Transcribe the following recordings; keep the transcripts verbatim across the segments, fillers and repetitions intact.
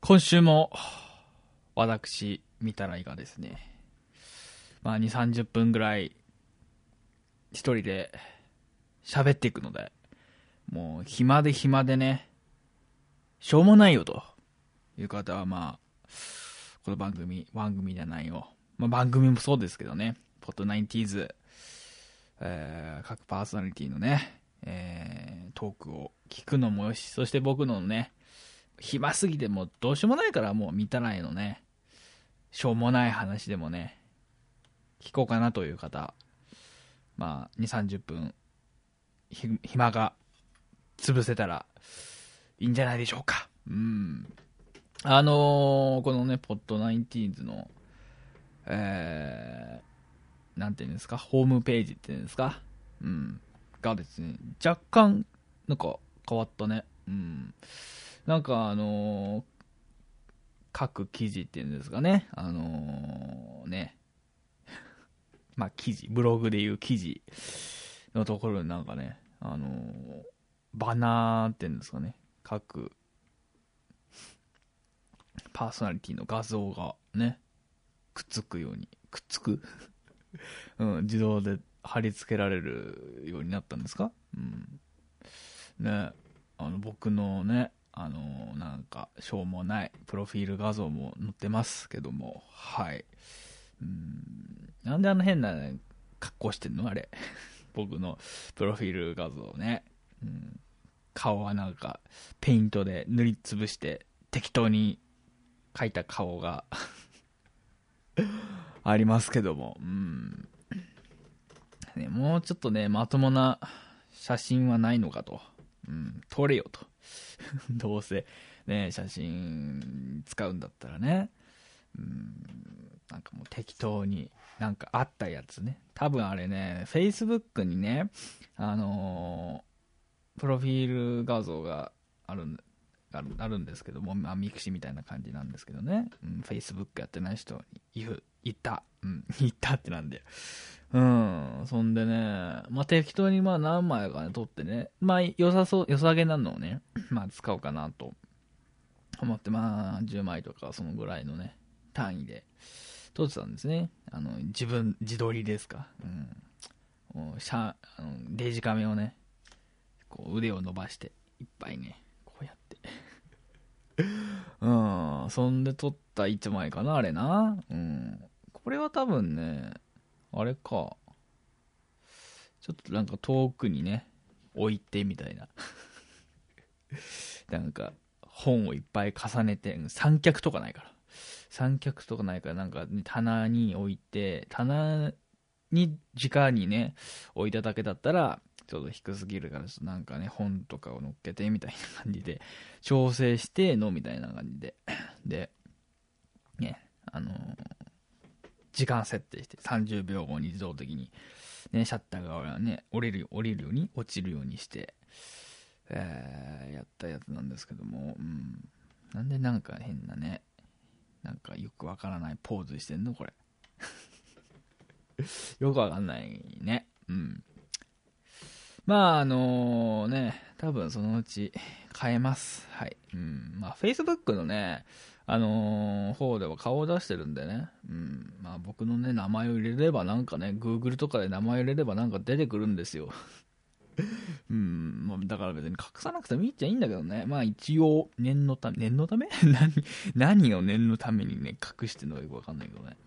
今週も私見たらいがですね、まあにじゅう、さんじゅっぷんぐらい一人で喋っていくので、もう暇で暇でね、しょうもないよという方はまあこの番組番組じゃないよ、まあ、番組もそうですけどね、ポッドナインティーズ、えー、各パーソナリティのね、えー、トークを聞くのもよし、そして僕のね、暇すぎてもうどうしようもないからもう見たないのね、しょうもない話でもね聞こうかなという方、まあにじゅう、さんじゅっぷんひ暇が潰せたらいいんじゃないでしょうか。うんあのー、このねポッドナインティーズのえー、なんていうんですか、ホームページっていうんですか、うんがですね、若干なんか変わったね。うんなんかあのー、各記事っていうんですかね、あのー、ねまあ記事、ブログでいう記事のところになんかね、あのー、バナーっていうんですかね、各パーソナリティの画像がねくっつくようにくっつくうん自動で貼り付けられるようになったんですか。うんね、あの僕のね、あのー、なんかしょうもないプロフィール画像も載ってますけども、はい、うんなんであの変な格好してんのあれ僕のプロフィール画像ね、うん、顔はなんかペイントで塗りつぶして適当に描いた顔がありますけども、うんね、もうちょっとねまともな写真はないのかと、うん、撮れよとどうせね写真使うんだったらね、うん、なんかもう適当になんかあったやつね、多分あれね Facebook にね、あのー、プロフィール画像があるんあるあるんですけども、まあ、ミクシーみたいな感じなんですけどね、うん、Facebook やってない人に言う言った、うん、言ったってなんで、うん、そんでね、まあ、適当にまあ何枚かね撮ってね、まあ良さそう、良さげなのをね、まあ使おうかなと思って、まあじゅうまいとかそのぐらいのね単位で撮ってたんですね。あの自分自撮りですか、うん、もうシャあのデジカメをねこう腕を伸ばしていっぱいねこうやってうんそんで撮ったいちまいかなあれな、うん、これは多分ねあれか、ちょっとなんか遠くにね置いてみたいななんか本をいっぱい重ねて、三脚とかないから三脚とかないからなんか、ね、棚に置いて、棚に直にね置いただけだったらちょっと低すぎるから、なんかね本とかを乗っけてみたいな感じで調整してのみたいな感じででね、あのー、時間設定してさんじゅうびょうごに自動的にね、シャッターがね、降りる、降りるように、落ちるようにして、えー、やったやつなんですけども、うん。なんでなんか変なね、なんかよくわからないポーズしてんのこれ。よくわかんないね。うん。まあ、あのー、ね、多分そのうち変えます。はい。うん。まあ、Facebook のね、あのー、方では顔を出してるんでね、うん、まあ僕のね名前を入れればなんかね Google とかで名前を入れればなんか出てくるんですようん、まあ、だから別に隠さなくてもいいっちゃいいんだけどね、まあ一応念のため念のため何何を念のためにね隠してるのかよくわかんないけどね、うん、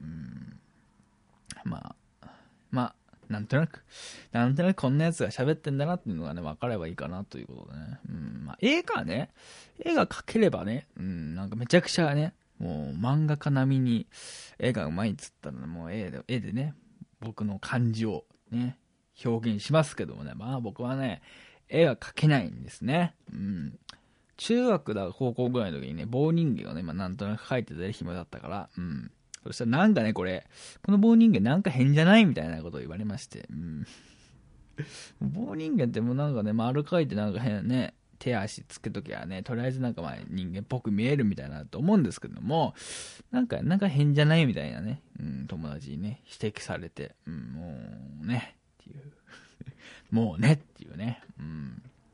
まあまあなんとなくなんとなくこんなやつが喋ってんだなっていうのがね分かればいいかなということでね、うんまあ、絵がね絵が描ければね、うん、なんかめちゃくちゃねもう漫画家並みに絵がうまいっつったら、ね、もう絵で絵でね僕の感じをね表現しますけどもね、まあ僕はね絵が描けないんですね。うん、中学だ高校ぐらいの時にね棒人間をね、まあ、なんとなく描いてて暇だったから、うんそしたらなんかねこれこの棒人間なんか変じゃないみたいなことを言われまして、うん、棒人間ってもうなんかね丸描いてなんか変ね手足つけときはねとりあえずなんかまあ人間っぽく見えるみたいなと思うんですけども、なんかなんか変じゃないみたいなね、うん、友達にね指摘されて、うん、もうねっていうもうねっていうね、うん、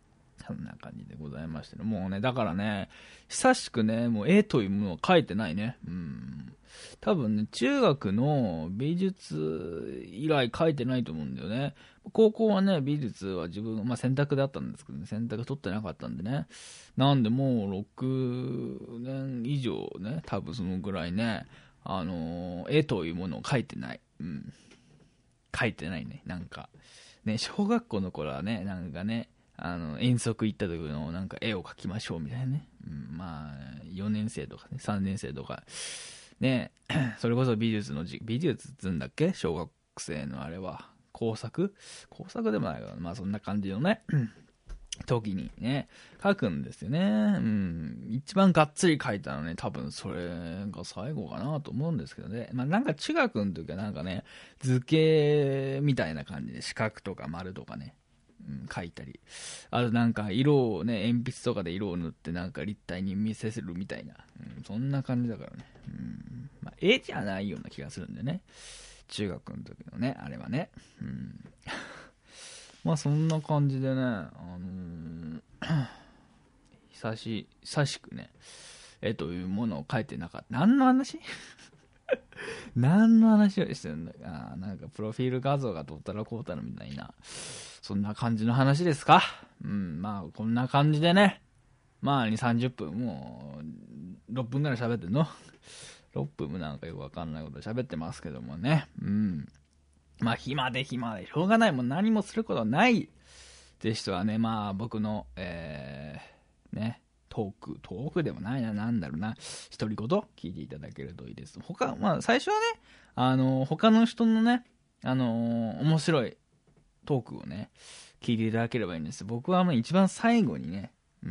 そんな感じでございまして、ね、もうね、だからね、久しくね、もう絵というものを描いてないね。うん。多分ね、中学の美術以来描いてないと思うんだよね。高校はね、美術は自分、まあ選択であったんですけどね、選択取ってなかったんでね。なんでもうろくねん以上ね、多分そのぐらいね、あのー、絵というものを描いてない。うん。描いてないね、なんか。ね、小学校の頃はね、なんかね、あの遠足行った時のなんか絵を描きましょうみたいなね、うん、まあよねん生とかねさんねん生とかね、それこそ美術の美術っつうんだっけ、小学生のあれは工作工作でもないけど、まあそんな感じのね時にね描くんですよね。うん、一番がっつり描いたのね、多分それが最後かなと思うんですけどね。まあなんか中学の時はなんかね図形みたいな感じで四角とか丸とかね、うん、描いたり、あとなんか色をね、鉛筆とかで色を塗ってなんか立体に見せるみたいな、うん、そんな感じだからね、うん、まあ、絵じゃないような気がするんでね、中学の時のね、あれはね、うん、まあそんな感じでね、あのー、久し、久しくね、絵というものを描いてなかった。何の話何の話をしてるんだか、なんかプロフィール画像がどったらこうたらみたいな、そんな感じの話ですか。うん、まあこんな感じでね、まあに、さんじゅっぷん、もうろっぷんぐらい喋ってんのろっぷんもなんかよくわかんないこと喋ってますけどもね、うん、まあ暇で暇でしょうがない、もう何もすることないって人はね、まあ僕のえー、ねトーク、トークでもないな、なんだろうな、独り言聞いていただけるといいです。他、まあ最初はね、あの、他の人のね、あのー、面白いトークをね、聞いていただければいいんです。僕はもう一番最後にね、うん、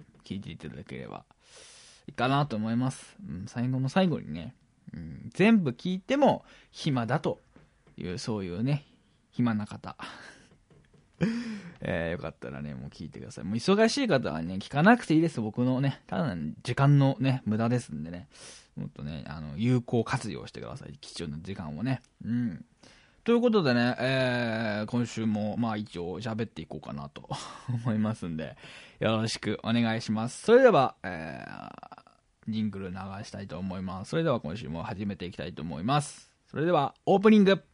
聞いていただければいいかなと思います。うん、最後の最後にね、うん、全部聞いても暇だという、そういうね、暇な方。えー、よかったらね、もう聞いてください。もう忙しい方はね、聞かなくていいです。僕のね、ただ時間のね、無駄ですんでね、もっとね、あの、有効活用してください。貴重な時間をね。うん。ということでね、えー、今週もまあ一応喋っていこうかなと思いますんで、よろしくお願いします。それでは、えー、ジングル流したいと思います。それでは今週も始めていきたいと思います。それでは、オープニング。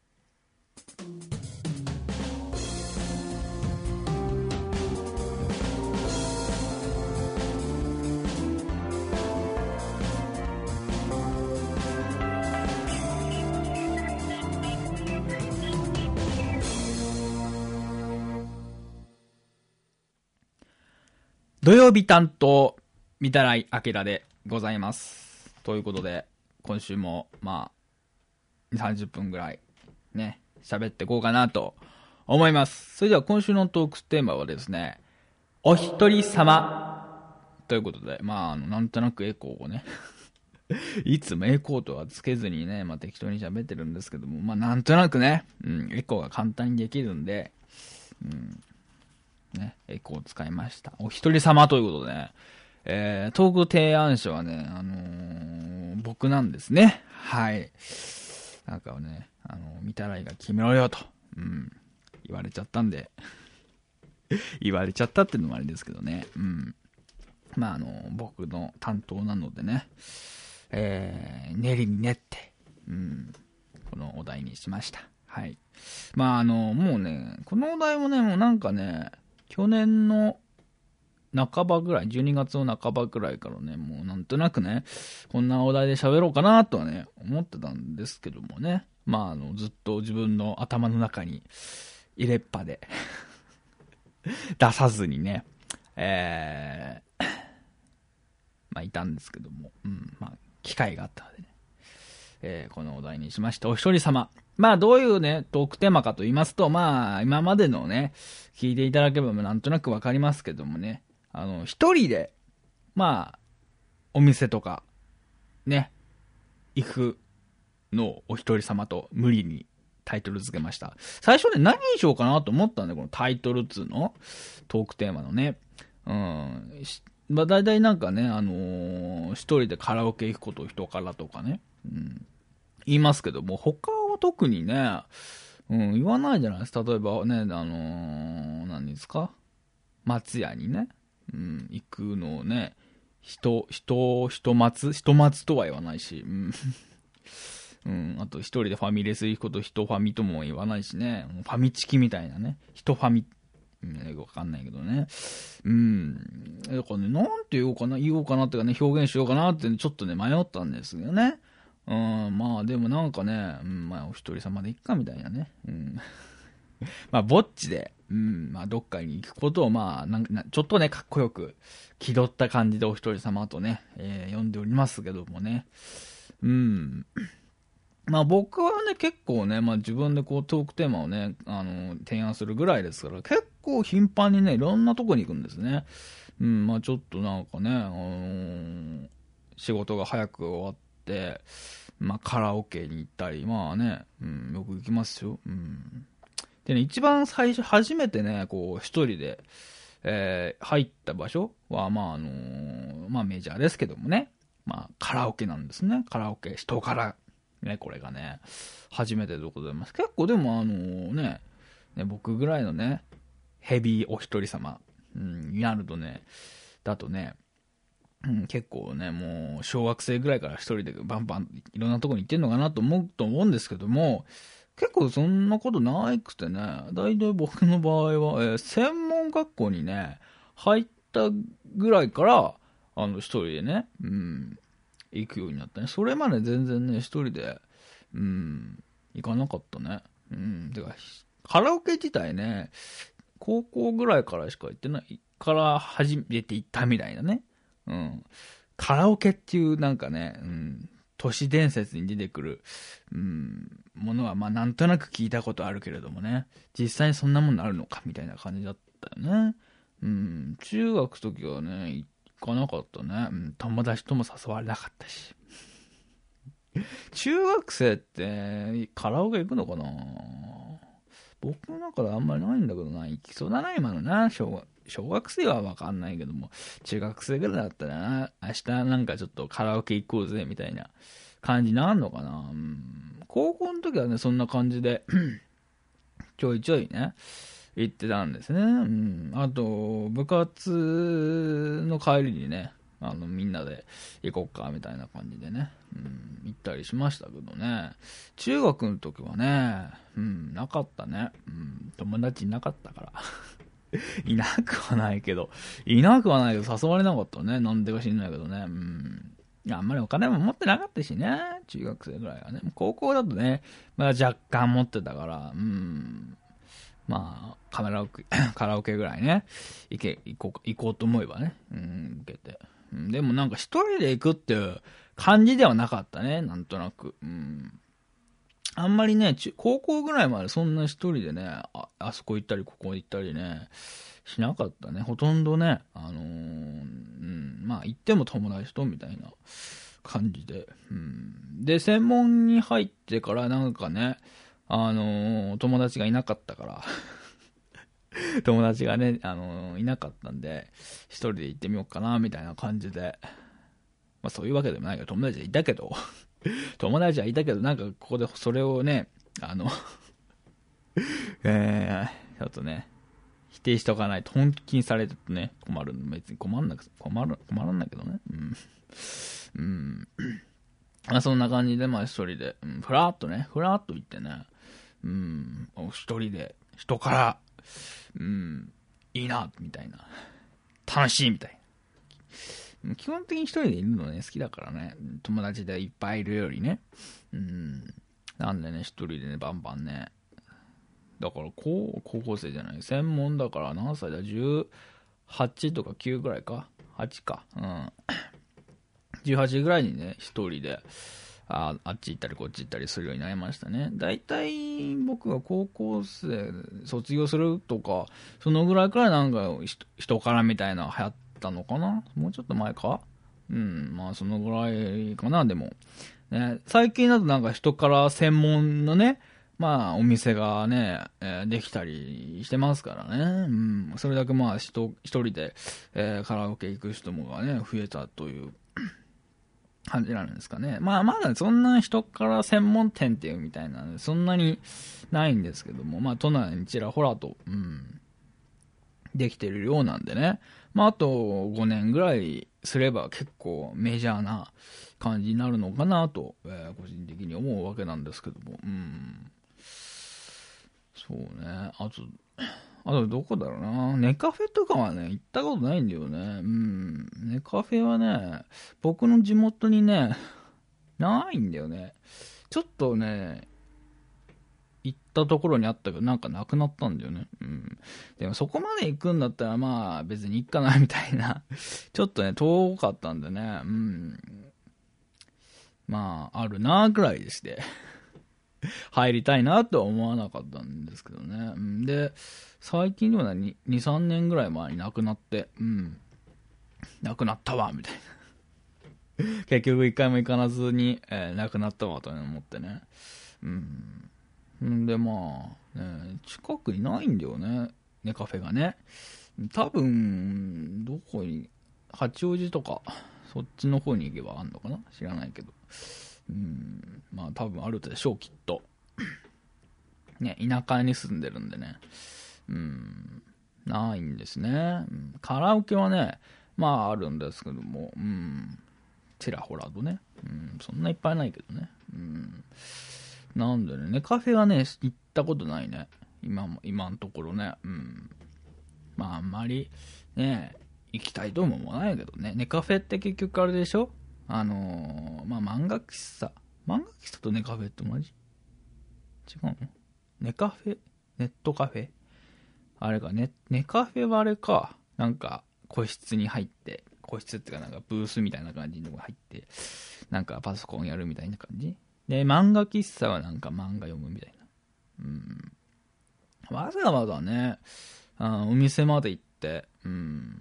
土曜日担当、御手洗明でございます。ということで、今週も、まあ、さんじゅっぷんぐらい、ね、喋っていこうかなと思います。それでは今週のトークテーマはですね、お一人様ということで、まあ、あの、なんとなくエコーをね、いつもエコーとはつけずにね、まあ適当に喋ってるんですけども、まあなんとなくね、うん、エコーが簡単にできるんで、うん、ね、エコーを使いました。お一人様ということでね、えー、トーク提案者はね、あのー、僕なんですね。はい。なんかね、あの、見たらいが決めろよと、うん、言われちゃったんで、言われちゃったっていうのもあれですけどね、うん。まああの、僕の担当なのでね、えー、練りに練って、うん、このお題にしました。はい。まああの、もうね、このお題もね、もうなんかね、去年の半ばぐらい、じゅうにがつの半ばぐらいからね、もうなんとなくね、こんなお題で喋ろうかなとはね、思ってたんですけどもね。まあ、あの、ずっと自分の頭の中に入れっぱで出さずにね、えー、まあ、いたんですけども、うん、まあ、機会があったのでね、えー、このお題にしました。お一人様。まあ、どういうね、トークテーマかと言いますと、まあ、今までのね、聞いていただければなんとなくわかりますけどもね、あの、一人で、まあ、お店とか、ね、行くのをお一人様と無理にタイトル付けました。最初ね、何にしようかなと思ったんだよ、このタイトルっつうのトークテーマのね。うん。まあ、大体なんかね、あのー、一人でカラオケ行くことを人からとかね、うん、言いますけども、他は特にね、うん、言わないじゃないですか。例えばね、あのー、何ですか松屋にね、うん、行くのをね、人、人、人松人松とは言わないし、うん。うん、あと一人でファミレス行くこと人ファミとも言わないしね、ファミチキみたいなね、人ファミ、うん、わかんないけどね。うん。だからね、なんて言おうかな、言おうかなっていうかね、表現しようかなって、ね、ちょっとね、迷ったんですよね。うん、まあでもなんかね、うん、まあお一人様で行っかみたいなね。うん。まあぼっちで、うん、まあどっかに行くことをまあ、なんなちょっとね、かっこよく、気取った感じでお一人様とね、えー、呼んでおりますけどもね。うん。まあ僕はね、結構ね、まあ自分でこうトークテーマをね、あの、提案するぐらいですから、結構頻繁にね、いろんなとこに行くんですね。うん、まあちょっとなんかね、あのー、仕事が早く終わって、まあカラオケに行ったり、まあね、うん、よく行きますよ。うん。でね、一番最初、初めてね、こう一人で、えー、入った場所は、まああのー、まあメジャーですけどもね、まあカラオケなんですね。カラオケ、人からね、これがね、初めてでございます。結構でもあのね、ね、僕ぐらいのね、ヘビーお一人様、うん、になるとね、だとね、うん、結構ね、もう、小学生ぐらいから一人でバンバンいろんなとこに行ってんのかなと思うと思うんですけども、結構そんなことなくてね、だいたい僕の場合は、えー専門学校にね、入ったぐらいから、あの、一人でね、うん、行くようになったね。それまで全然ね、一人で、うん、行かなかったね。うん、てか、カラオケ自体ね、高校ぐらいからしか行ってない、から初めて行ったみたいなね。うん。カラオケっていうなんかね、うん、都市伝説に出てくる、うん、ものはまあなんとなく聞いたことあるけれどもね、実際にそんなものあるのかみたいな感じだったよね。うん、中学の時はね、行かなかったね。うん、友達とも誘われなかったし。中学生ってカラオケ行くのかな。僕の中であんまりないんだけどな。行きそうだな、今のな。小学小学生はわかんないけども、中学生ぐらいだったらな、明日なんかちょっとカラオケ行こうぜ、みたいな感じなんのかな。うん、高校の時はね、そんな感じで、ちょいちょいね、行ってたんですね。うん。あと、部活の帰りにね、あの、みんなで行こうか、みたいな感じでね、うん、行ったりしましたけどね。中学の時はね、うん、なかったね。うん、友達いなかったから。いなくはないけど、いなくはないけど誘われなかったね。なんでか知んないけどね。うん。いや、あんまりお金も持ってなかったしね。中学生ぐらいはね。高校だとね、まだ若干持ってたから、うん。まあ、カラオケ、カラオケぐらいね、行け、行こう、行こうと思えばね、うん、行けて。うん、でもなんか一人で行くっていう感じではなかったね、なんとなく。うん。あんまりね、高校ぐらいまでそんな一人でね、あ、あそこ行ったりここ行ったりね、しなかったね。ほとんどね、あのー、うん、まあ行っても友達とみたいな感じで。うん、で、専門に入ってからなんかね、あのー、友達がいなかったから友達がね、あのー、いなかったんで、一人で行ってみようかな、みたいな感じで。まあそういうわけでもないけど、友達はいたけど友達はいたけど、なんかここでそれをね、あのえー、ちょっとね、否定しとかないと本気にされるとね、困る。別に困らなく、困る、困らないけどね。うん。うん。まあそんな感じで、まあ一人で、うん、ふらっとね、ふらっと行ってね、うん、一人で、人から、うん、いいな、みたいな。楽しい、みたいな。基本的に一人でいるのね、好きだからね。友達でいっぱいいるよりね。うん。なんでね、一人でね、バンバンね。だから高、高校生じゃない。専門だから何歳だ ?じゅうはち とかきゅうぐらいか ?はち か。うん。じゅうはちぐらいにね、一人で、ああっち行ったりこっち行ったりするようになりましたね。だいたい僕が高校生卒業するとか、そのぐらいからなんか人からみたいな流行ったのかな。もうちょっと前か。うん、まあそのぐらいかな、でも。ね、最近だとなんか人から専門のね、まあお店がね、えー、できたりしてますからね。うん、それだけまあ人、一人で、えー、カラオケ行く人もがね、増えたという感じなんですかね。まあまだそんな人から専門店っていうみたいなそんなにないんですけども、まあ都内にちらほらと、うん、 できてるようなんでね。まあ、あとごねんぐらいすれば結構メジャーな感じになるのかなと、えー、個人的に思うわけなんですけども。うん。そうね。あと、あとどこだろうな。ネカフェとかはね、行ったことないんだよね。うん。ネカフェはね、僕の地元にね、ないんだよね。ちょっとね、行ったところにあったけど、なんかなくなったんだよね。うん。でもそこまで行くんだったら、まあ別に行っかな、みたいな。ちょっとね、遠かったんでね。うん。まあ、あるな、ぐらいでして。入りたいなとは思わなかったんですけどね。うん、で、最近でもね、に、さんねんぐらい前に亡くなって、うん。亡くなったわ、みたいな。結局一回も行かなずに、えー、亡くなったわ、と思ってね。うん。んで、まあ、ね、近くにないんだよね。ネカフェがね。多分、どこに、八王子とか、そっちの方に行けばあんのかな知らないけど。うん、まあ多分あるでしょう、きっと。ね、田舎に住んでるんでね。うん、ないんですね。うん、カラオケはね、まああるんですけども、うん、ちらほらとね。うん、そんないっぱいないけどね。うん、なんでね、ネカフェはね、行ったことないね。今も、今のところね。うん。まああんまり、ね、行きたいとも思わないけどね。ネカフェって結局あれでしょあのー、まあ漫画喫茶。漫画喫茶とネカフェって同じ違うのネカフェネットカフェあれか、ネ、ネカフェはあれか。なんか、個室に入って、個室っていうかなんかブースみたいな感じのとこ入って、なんかパソコンやるみたいな感じで、漫画喫茶はなんか漫画読むみたいな。うん。わざわざね、あお店まで行って、うん、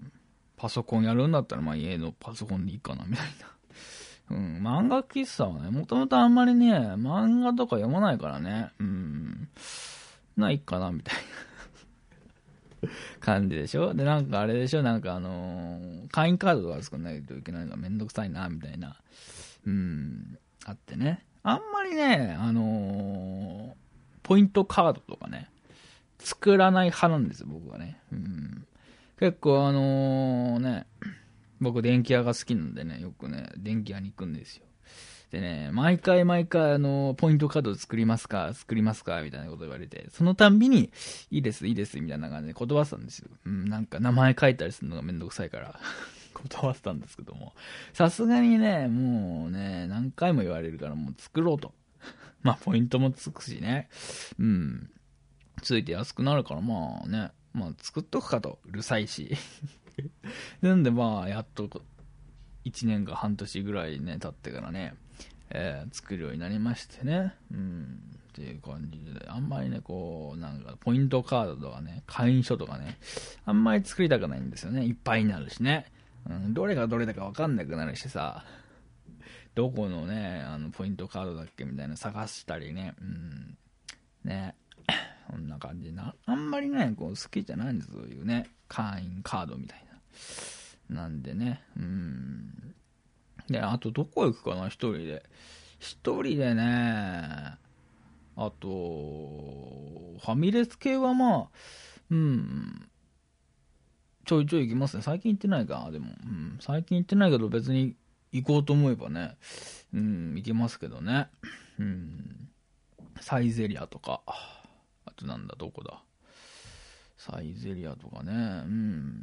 パソコンやるんだったらまあ家のパソコンでいいかなみたいな。うん、漫画喫茶はね、もともとあんまりね、漫画とか読まないからね、うん、ないかなみたいな感じでしょ。で、なんかあれでしょ、なんかあのー、会員カードとか作んないといけないのがめんどくさいな、みたいな、うん、あってね。あんまりね、あのー、ポイントカードとかね、作らない派なんですよ、僕はね。うん、結構あのね、僕電気屋が好きなんでね、よくね、電気屋に行くんですよ。でね、毎回毎回あの、ポイントカード作りますか作りますかみたいなこと言われて、そのたんびに、いいです、いいです、みたいな感じで断ってたんですよ。うん、なんか名前書いたりするのがめんどくさいから、断ってたんですけども。さすがにね、もうね、何回も言われるからもう作ろうと。まあ、ポイントもつくしね。うん。ついて安くなるから、まあね、まあ作っとくかと、うるさいし。なんでまあ、やっと、いちねんか半年ぐらいね、経ってからね、えー、作るようになりましてね。うん。っていう感じで、あんまりね、こう、なんか、ポイントカードとかね、会員証とかね、あんまり作りたくないんですよね。いっぱいになるしね。うん、どれがどれだかわかんなくなるしさ、どこのね、あの、ポイントカードだっけみたいな探したりね。うん。ね。こんな感じな。あんまりね、こう、好きじゃないんですよ。そういうね、会員カードみたいな。なんでね、うん。で、あとどこ行くかな、一人で。一人でね、あと、ファミレス系はまあ、うん、ちょいちょい行きますね。最近行ってないか、でも。うん、最近行ってないけど別に行こうと思えばね、うん、行けますけどね。うん、サイゼリアとか、あとなんだ、どこだ。サイゼリアとかね、うん。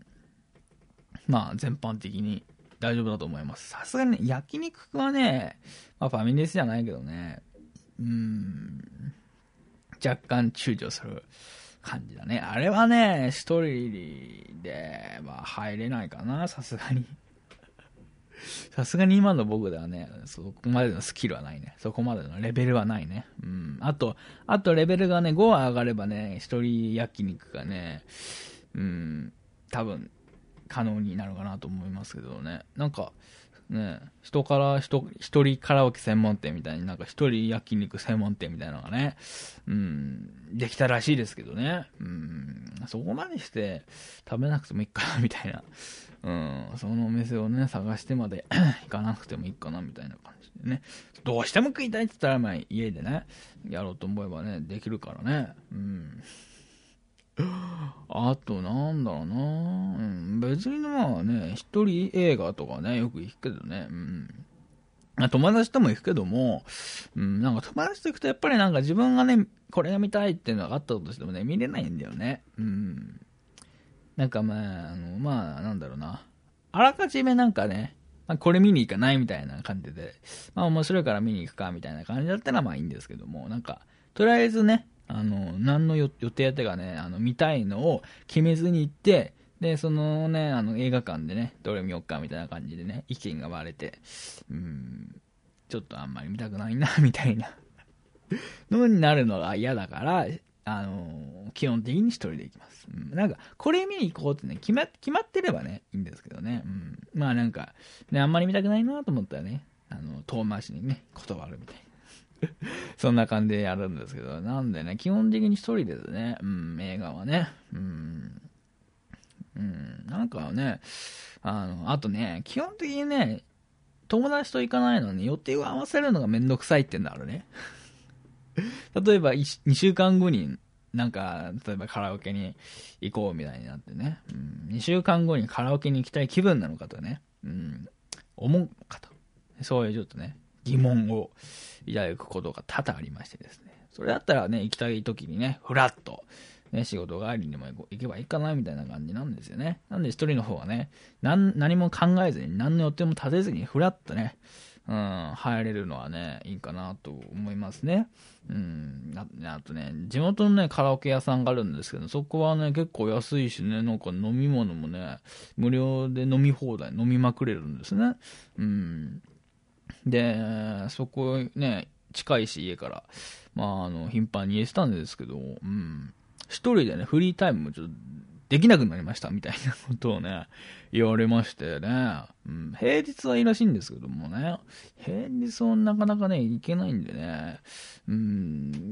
まあ、全般的に大丈夫だと思います。さすがに、ね、焼肉はね、まあ、ファミレスじゃないけどね、うーん、若干躊躇する感じだね。あれはね、一人では入れないかな、さすがに。さすがに今の僕ではね、そこまでのスキルはないね。そこまでのレベルはないね。うん。あと、あとレベルがね、ごは上がればね、一人焼肉がね、うん、多分、可能になるかなと思いますけどね。なんか、ね、人から人、一人カラオケ専門店みたいになんか一人焼肉専門店みたいなのがね、うん、できたらしいですけどね。うん、そこまでして食べなくてもいいかなみたいな。うん、そのお店をね、探してまで行かなくてもいいかなみたいな感じでね。どうしても食いたいって言ったら、まあ家でね、やろうと思えばね、できるからね。うん。 あと、なんだろうな、うん、別にまあね、一人映画とかね、よく行くけどね、うん。友達とも行くけども、うん、なんか友達と行くとやっぱりなんか自分がね、これが見たいっていうのがあったとしてもね、見れないんだよね。うん。なんかまあ、あの、まあ、なんだろうな。あらかじめなんかね、まあ、これ見に行かないみたいな感じで、まあ面白いから見に行くかみたいな感じだったらまあいいんですけども、なんか、とりあえずね、あの、何の予定やってかね、あの、見たいのを決めずに行って、で、そのね、あの、映画館でね、どれ見よっかみたいな感じでね、意見が割れて、うん、ちょっとあんまり見たくないな、みたいなのになるのが嫌だから、あのー基本的に一人で行きます。うん、なんか、これ見に行こうってね、決ま、決まってればね、いいんですけどね。うん、まあなんか、ね、あんまり見たくないなと思ったらね、あの、遠回しにね、断るみたいな。そんな感じでやるんですけど、なんでね、基本的に一人ですね、うん、映画はね。うん、うん、なんかね、あの、あとね、基本的にね、友達と行かないのに予定を合わせるのがめんどくさいってなるね。例えばにしゅうかんごになんか、例えばカラオケに行こうみたいになってね、うん、にしゅうかんごにカラオケに行きたい気分なのかとね、うん、思うかと。そういうちょっとね、疑問を抱くことが多々ありましてですね。それだったらね、行きたい時にね、ふらっと、ね、仕事帰りにも行けばいいかなみたいな感じなんですよね。なんで一人の方はね、何何も考えずに、何の予定も立てずに、ふらっとね、うん、入れるのはね、いいかなと思いますね。うん、あ, あとね、地元のね、カラオケ屋さんがあるんですけど、そこはね、結構安いしね、なんか飲み物もね、無料で飲み放題、飲みまくれるんですね。うん。で、そこね、近いし、家から、まあ、あの、頻繁に言えてたんですけど、うん。一人でね、フリータイムもちょっと、できなくなりましたみたいなことをね、言われましてね、うん、平日はいいらしいんですけどもね、平日はなかなかね、行けないんでね、うん、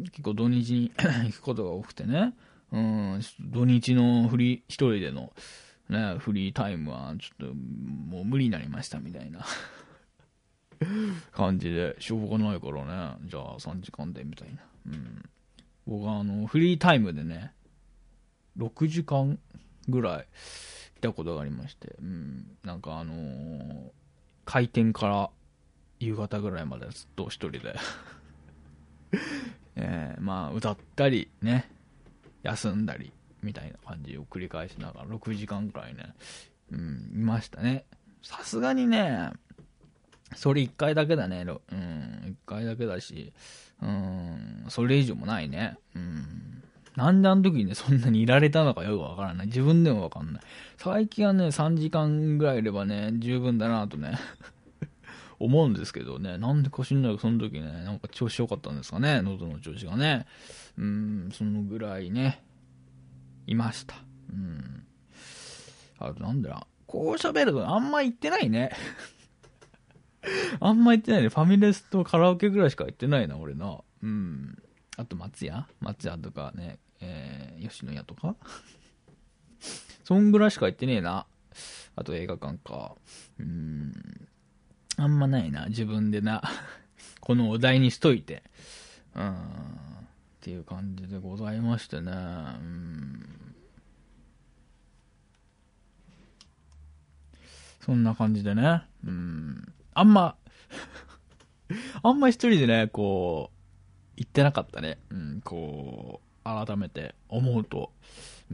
結構土日に行くことが多くてね、うん、土日のフリー、一人での、ね、フリータイムはちょっともう無理になりましたみたいな感じで、しょうがないからね、じゃあさんじかんでみたいな。うん、僕はあの、フリータイムでね、ろくじかんぐらいいたことがありまして、うん、なんかあのー、開店から夕方ぐらいまでずっと一人で、えー、まあ歌ったりね、休んだりみたいな感じを繰り返しながらろくじかんくらいね、うん、いましたね。さすがにね、それいっかいだけだね、うん、いっかいだけだし、うん、それ以上もないね。うん、なんであの時にね、そんなにいられたのかよくわからない。自分でもわかんない。最近はね、さんじかんぐらいいればね、十分だなとね、思うんですけどね、なんでか知んないけど、その時ね、なんか調子良かったんですかね、喉の調子がね。うん、そのぐらいね、いました。うん。あとなんだろう、こう喋るとあんま言ってないね。あんま言ってないね。ファミレスとカラオケぐらいしか言ってないな、俺な。うん。あと松屋松屋とかね、えー、吉野家とかそんぐらいしか言ってねえな。あと映画館か。うーん。あんまないな、自分でな。このお題にしといて。うーん。っていう感じでございましてね。うーん。そんな感じでね。うーん。あんま、あんま一人でね、こう、言ってなかったね。うん、こう、改めて思うと。うん。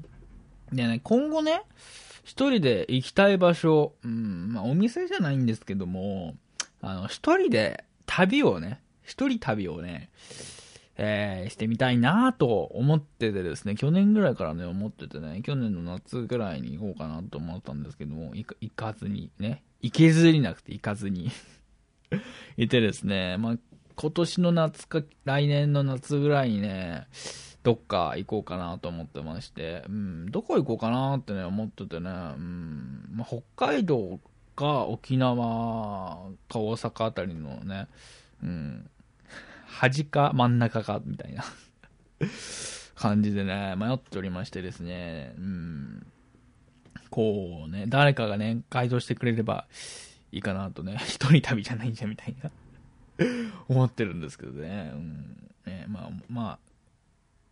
でね、今後ね、一人で行きたい場所、うん、まあお店じゃないんですけども、あの、一人で旅をね、一人旅をね、えー、してみたいなと思っててですね、去年ぐらいからね、思っててね、去年の夏ぐらいに行こうかなと思ったんですけども、行か行かずにね、行けずになくて行かずにいてですね、まあ、今年の夏か、来年の夏ぐらいにね、どっか行こうかなと思ってまして、うん、どこ行こうかなってね、思っててね、うん、まあ、北海道か沖縄か大阪あたりのね、うん、端か真ん中かみたいな感じでね、迷っておりましてですね、うん、こうね、誰かがね、回答してくれればいいかなとね、一人旅じゃないんじゃみたいな思ってるんですけどね。うん、ねまあ、まあ、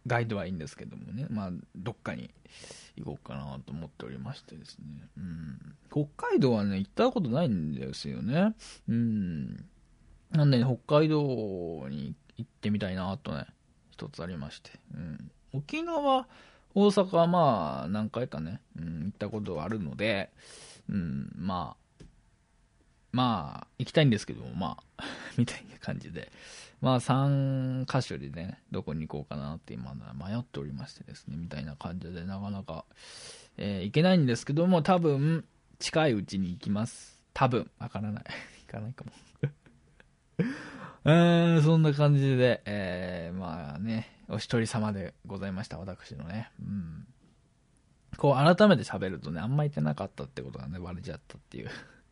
ガイドはいいんですけどもね、まあ、どっかに行こうかなと思っておりましてですね、うん、北海道はね、行ったことないんですよね。うん。なんで、ね、北海道に行ってみたいなとね、一つありまして。うん、沖縄、大阪はまあ、何回かね、うん、行ったことがあるので、うん、まあ、まあ、行きたいんですけども、まあ、みたいな感じで。まあ、さんカ所でね、どこに行こうかなって今、迷っておりましてですね、みたいな感じで、なかなか、えー、行けないんですけども、多分、近いうちに行きます。多分、わからない。行かないかも。うーん、そんな感じで、えー、まあね、お一人様でございました、私のね。うん。こう、改めて喋るとね、あんま行ってなかったってことがね、バレちゃったっていう。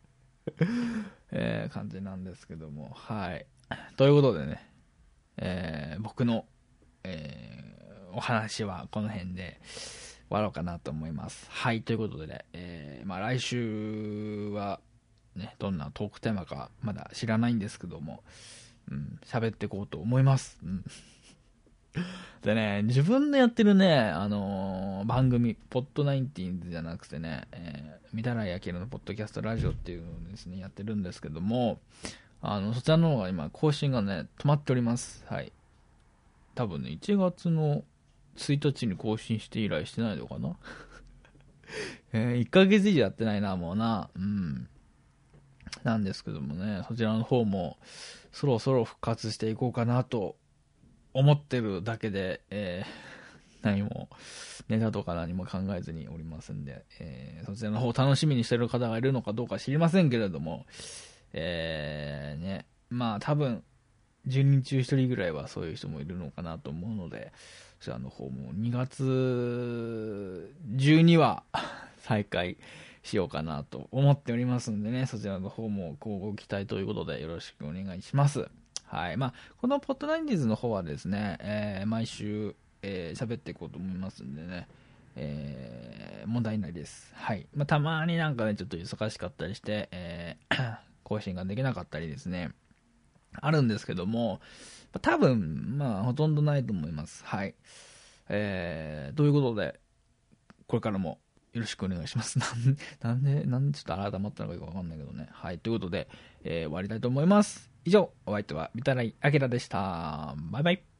えー、感じなんですけども、はい。ということでね、えー、僕の、えー、お話はこの辺で終わろうかなと思います。はい、ということでね、えー、まあ来週は、ね、どんなトークテーマかまだ知らないんですけども、うん、喋っていこうと思います。うん、でね、自分のやってるね、あのー、番組、ポッドナインティーンズじゃなくてね、えー、みたらいあきらのポッドキャストラジオっていうのをですね、やってるんですけども、あの、そちらの方が今、更新がね、止まっております。はい。多分ね、いちがつのついたちに更新して以来してないのかなえー、いっかげつ以上やってないな、もうな。うん。なんですけどもね、そちらの方も、そろそろ復活していこうかなと思ってるだけで、えー、何も、ネタとか何も考えずにおりますんで、えー、そちらの方楽しみにしてる方がいるのかどうか知りませんけれども、えー、ね、まあ多分、じゅうにん中ひとりぐらいはそういう人もいるのかなと思うので、そちらの方もにがつ中には再開しようかなと思っておりますんでね、そちらの方も交互期待ということでよろしくお願いします。はい。まあ、このポッドナインディーズの方はですね、えー、毎週、えー、喋っていこうと思いますんでね、えー、問題ないです。はい。まあ、たまになんかね、ちょっと忙しかったりして、えー、更新ができなかったりですね、あるんですけども、多分、まあ、ほとんどないと思います。はい。えー、ということで、これからもよろしくお願いします。なんで、なんで、なんでちょっと改まったのかよくわかんないけどね。はい。ということで、えー、終わりたいと思います。以上、お相手は、みたらいあきらでした。バイバイ。